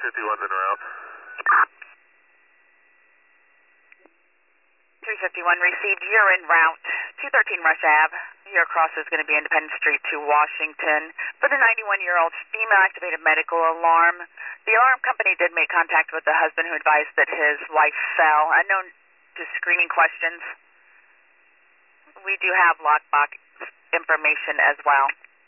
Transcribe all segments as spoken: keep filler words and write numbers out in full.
fifty-one's en route. three fifty-one received. You're en route. two thirteen Rush Ave. Your cross is going to be Independence Street to Washington. For the ninety-one-year-old female activated medical alarm, the alarm company did make contact with the husband who advised that his wife fell. Unknown to screening questions. We do have lockbox information as well.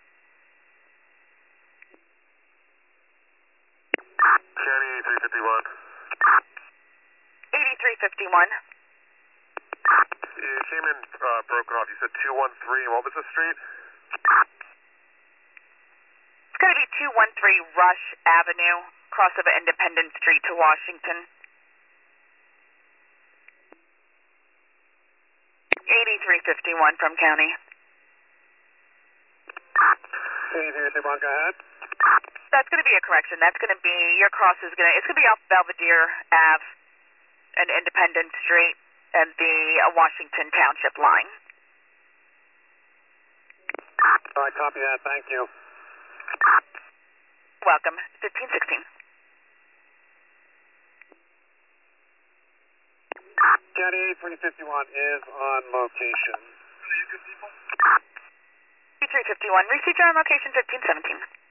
County eighty-three fifty-one. eighty-three fifty-one. You came in uh, broken off. You said two one three. What was the street? It's going to be two one three Rush Avenue, cross of Independence Street to Washington. eighty-three fifty-one from County. eighty-three fifty-one, go ahead. That's going to be a correction. That's going to be, your cross is going to, it's going to be off Belvedere Ave and Independence Street and the uh, Washington Township line. All right, copy that. Thank you. Welcome. fifteen sixteen. County eighty-three fifty-one is on location. eighty-three fifty-one, received on location fifteen seventeen.